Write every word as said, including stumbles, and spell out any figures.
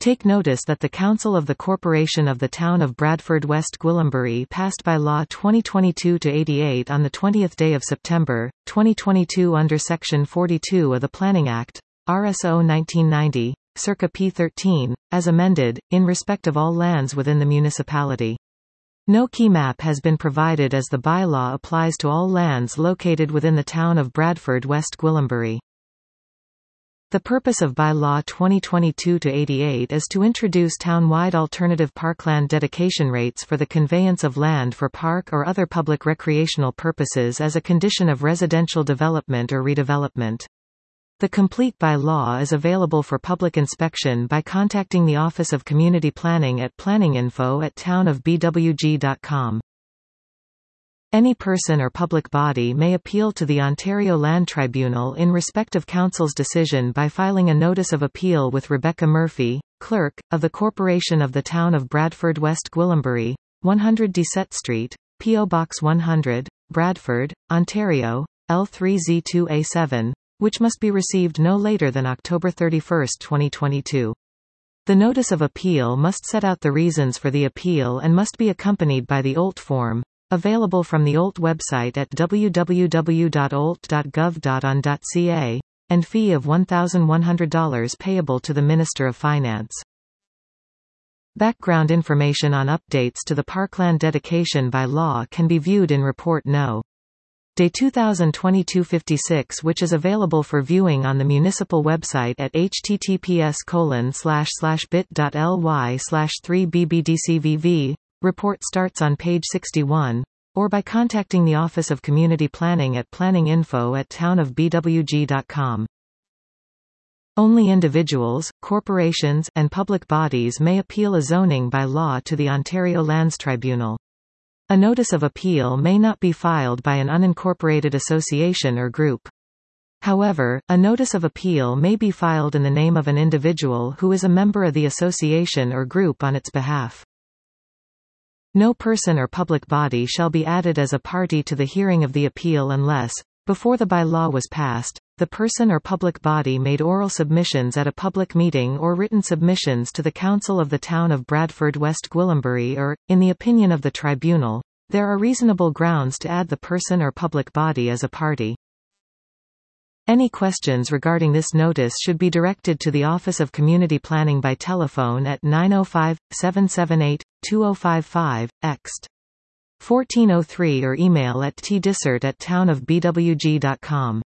Take notice that the Council of the Corporation of the Town of Bradford West Gwillimbury passed by Law twenty twenty-two to eighty-eight on the twentieth day of September, twenty twenty-two under Section forty-two of the Planning Act, R S O nineteen ninety, circa P thirteen, as amended, in respect of all lands within the municipality. No key map has been provided as the bylaw applies to all lands located within the town of Bradford West Gwillimbury. The purpose of Bylaw twenty twenty-two to eighty-eight is to introduce town-wide alternative parkland dedication rates for the conveyance of land for park or other public recreational purposes as a condition of residential development or redevelopment. The complete bylaw is available for public inspection by contacting the Office of Community Planning at planninginfo at town of b w g dot com. Any person or public body may appeal to the Ontario Land Tribunal in respect of Council's decision by filing a Notice of Appeal with Rebecca Murphy, Clerk, of the Corporation of the Town of Bradford West Gwillimbury, one hundred Doucette Street, P O Box one hundred, Bradford, Ontario, L three Z two A seven, which must be received no later than October thirty-first, twenty twenty-two. The Notice of Appeal must set out the reasons for the appeal and must be accompanied by the O L T form, available from the O L T website at w w w dot o l t dot gov dot on dot c a, and fee of one thousand one hundred dollars payable to the Minister of Finance. Background information on updates to the Parkland Dedication by Law can be viewed in Report No. Day two thousand twenty-two fifty-six, which is available for viewing on the municipal website at h t t p s colon slash slash bit dot l y slash three b b d c v v. Report starts on page sixty-one, or by contacting the Office of Community Planning at planninginfo at town of b w g dot com. Only individuals, corporations, and public bodies may appeal a zoning by law to the Ontario Lands Tribunal. A Notice of Appeal may not be filed by an unincorporated association or group. However, a Notice of Appeal may be filed in the name of an individual who is a member of the association or group on its behalf. No person or public body shall be added as a party to the hearing of the appeal unless, before the bylaw was passed, the person or public body made oral submissions at a public meeting or written submissions to the Council of the Town of Bradford West Gwillimbury or, in the opinion of the tribunal, there are reasonable grounds to add the person or public body as a party. Any questions regarding this notice should be directed to the Office of Community Planning by telephone at nine oh five, seven seven eight, two oh five five, ext. fourteen oh three or email at t dissert at town of b w g dot com.